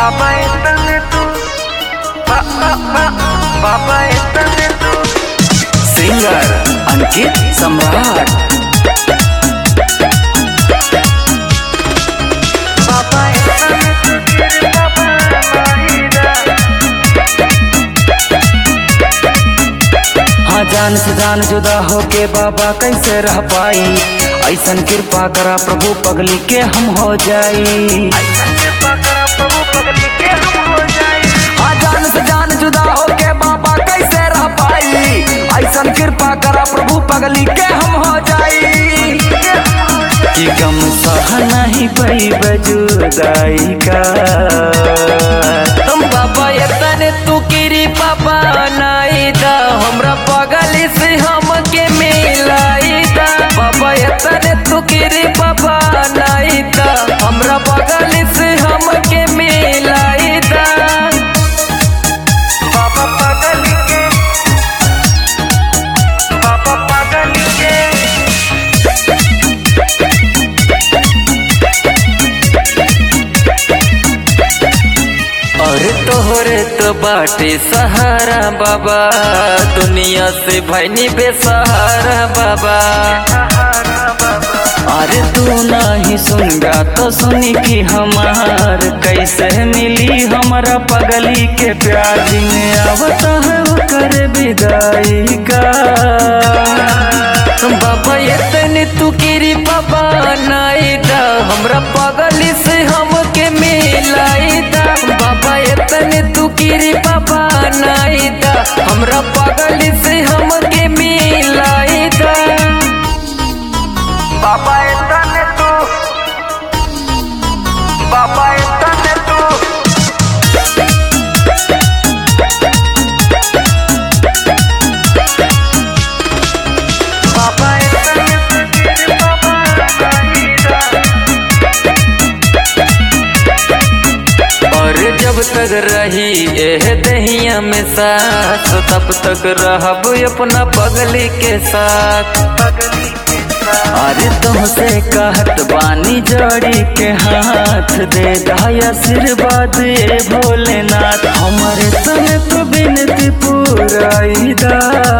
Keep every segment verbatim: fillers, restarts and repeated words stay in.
बाबा इतने तू बा, बा, बा, बाबा इतने तू। सिंगर अंकित सम्राट। बाबा इतने तू तेरे बाबा माहिरा। हाँ जान से जान जुदा होके बाबा कैसे रह पाई। ऐसन कृपा करा प्रभु पगली के हम हो जाई। हाँ जान से जान जुदा होके बाबा कैसे रह पाई। ऐसन कृपा करा प्रभु पगली के हम हो जाई। कि गम सह नहीं पई जुदाई का। हम बाबा इतने तू कृपा बनाई दा हमरा पगली से हमके मिलाई दा। बाबा इतने तू कृपा बनाई दा हमरा पगली से हमके मिलाई दा। बाबा पागल के बाबा पागल के और तोहरे तो बाटे सहारा बाबा। दुनिया से भैनी बेसहारा बाबा। अरे तू नहीं सुनगा तो सुनी कि हमार कैसे मिली हमारा पगली के प्यार। दिन आवता है वो कर विदाई का। बाबा इतने तू कृपा बनाई दा हमरा पगली से हमके मिलाई दा। बाबा इतने तू कृपा बनाई दा हमरा पगली से हमके मिलाई दा। बाबा इतने तू बाबा इतने तू बाबा इतने तू तेरे बाबा माहिरा। और जब तक रही एह दहिया में साथ तब तक रहब अपना पगली के साथ। पगली के साथ अरे तुमसे कहत बानी जोड़ी के हाथ दे दाय आशीर्वाद ए भोलेनाथ। हमारे तने तो बिनती पुराई दा।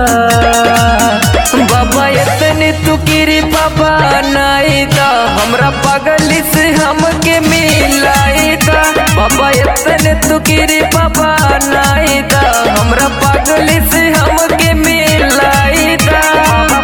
बाबा इतने तू कृपा बनाई दा हमरा पगली से हमके मिलाई दा। बाबा इतने तू कृपा बनाई दा हमरा पगली से हमके मिलाई दा।